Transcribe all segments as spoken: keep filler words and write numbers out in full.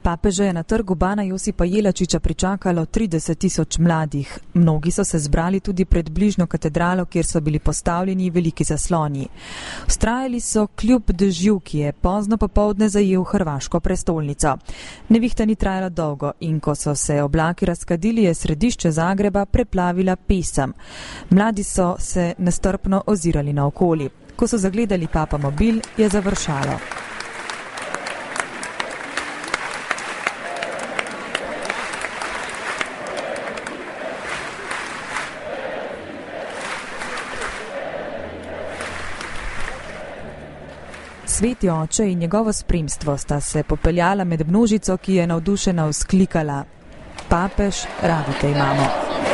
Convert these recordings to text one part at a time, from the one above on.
Papeža je na trgu Bana Josipa Jelačiča pričakalo trideset tisoč mladih. Mnogi so se zbrali tudi pred bližnjo katedralo, kjer so bili postavljeni veliki zasloni. Vztrajali so kljub dežju, ki je pozno popoldne zajel hrvaško prestolnico. Nevihta ni trajala dolgo in ko so se oblaki razkadili, je središče Zagreba preplavila pesem. Mladi so se nestrpno ozirali naokoli. Ko so zagledali papa mobil, je završalo. Sveti oče in njegovo spremstvo sta se popeljala med množico, ki je navdušena vzklikala: Papež, radi te imamo.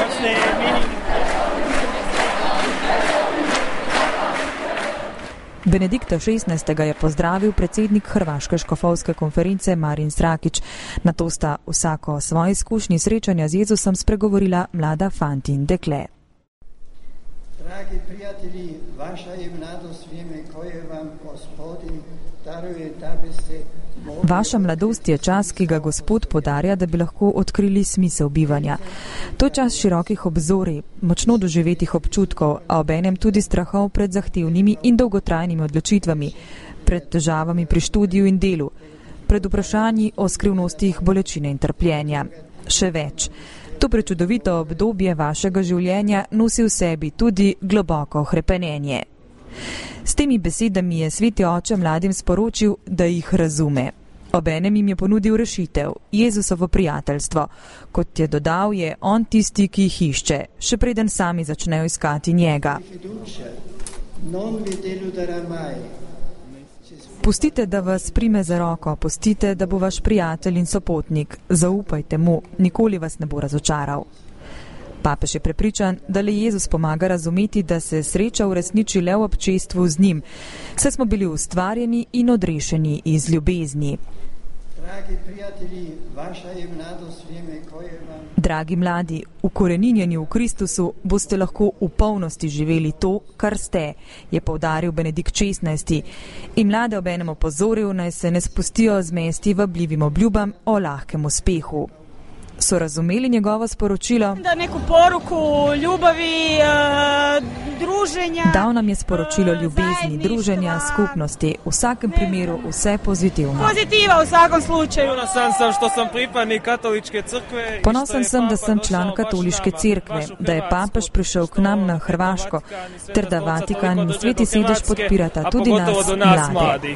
Benedikta šestnajstega je pozdravil predsednik Hrvaške škofovske konference Marin Srakić. Nato sta vsako o svoji izkušnji srečanja z Jezusom spregovorila mlada fant in dekle. Dragi prijatelji, vaša je mladost vrijeme koje vam Gospodin daruje, da biste mogli... Vaša mladost je čas, ki ga Gospod podarja, da bi lahko odkrili smisel bivanja. To je čas širokih obzorij, močno doživetih občutkov, a obenem tudi strahov pred zahtevnimi in dolgotrajnimi odločitvami, pred težavami pri študiju in delu, pred vprašanji o skrivnostih bolečine in trpljenja. Še več. To prečudovito obdobje vašega življenja nosi v sebi tudi globoko hrepenenje. S temi besedami je sveti oče mladim sporočil, da jih razume. Obenem jim je ponudil rešitev, Jezusovo prijateljstvo. Kot je dodal, je on tisti, ki jih išče, še preden sami začnejo iskati njega. Pustite, da vas prime za roko, pustite, da bo vaš prijatelj in sopotnik. Zaupajte mu, nikoli vas ne bo razočaral. Papež je prepričan, da le Jezus pomaga razumeti, da se sreča uresniči le v občestvu z njim. Saj smo bili ustvarjeni in odrešeni iz ljubezni. Dragi prijatelji, vaša je mladost vrijeme koje vam... Dragi mladi, ukoreninjeni v Kristusu boste lahko v polnosti živeli to, kar ste, je poudaril Benedikt šestnajsti. In mlade obenem opozoril, naj se ne spustijo z mesti vabljivim obljubam o lahkem uspehu. So razumeli njegovo sporočilo? Da neku poruku ljubavi, druženja. Dal nam je sporočilo ljubezni, druženja, skupnosti. V vsakem primeru vse pozitivno. Pozitiva v vsakom slučaju. Ponosan sem, što sam pripadnik katoličke crkve. Ponosan sem, da sem član katoliške cerkve, da je papež prišel k nam na Hrvaško, ter da Vatikan in Sveti sedež podpirata tudi nas, mlade.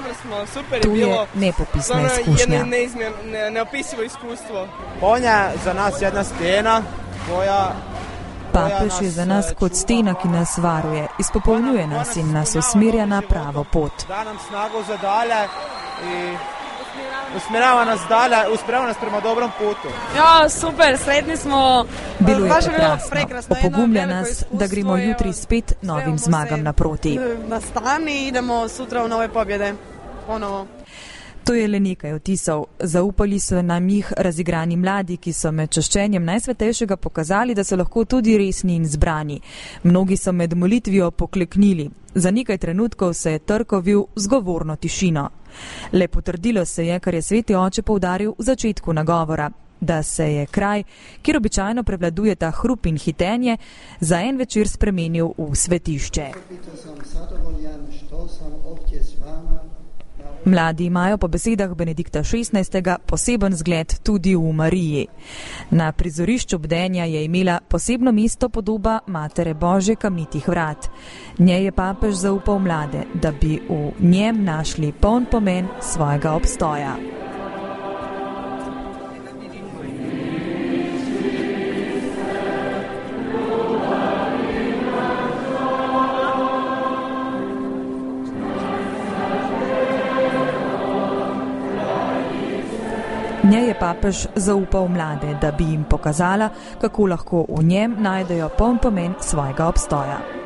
To je nepopisna izkušnja. Neopisivo iskustvo. Ponja za nas jedna stena, koja... Papež je za nas kot stena, ki nas varuje, izpopolnjuje nas in nas usmerja na pravo pot. Da nam snagu za dalje in usmerjava nas dalje, usmerjava nas prema dobrom putu. Ja, super, sretni smo. Bilo je prekrasno, opogumlja nas, da gremo jutri spet novim zmagam naproti. Nastani, idemo sutra v nove pobjede, ponovo. To je le nekaj otisov. Zaupali so nam jih razigrani mladi, ki so med čaščenjem Najsvetejšega pokazali, da so lahko tudi resni in zbrani. Mnogi so med molitvijo pokleknili. Za nekaj trenutkov se je trg ovil z govorno tišino. Le potrdilo se je, kar je sveti oče poudaril v začetku nagovora, da se je kraj, kjer običajno prevladuje ta hrup in hitenje, za en večer spremenil v svetišče. Mladi imajo po besedah Benedikta šestnajstega poseben zgled tudi v Mariji. Na prizorišču bdenja je imela posebno mesto podoba Matere Božje kamnitih vrat. Njej je papež zaupal mlade, da bi v njem našli poln pomen svojega obstoja. Njej je papež zaupal mlade, da bi jim pokazala, kako lahko v njem najdejo poln pomen svojega obstoja.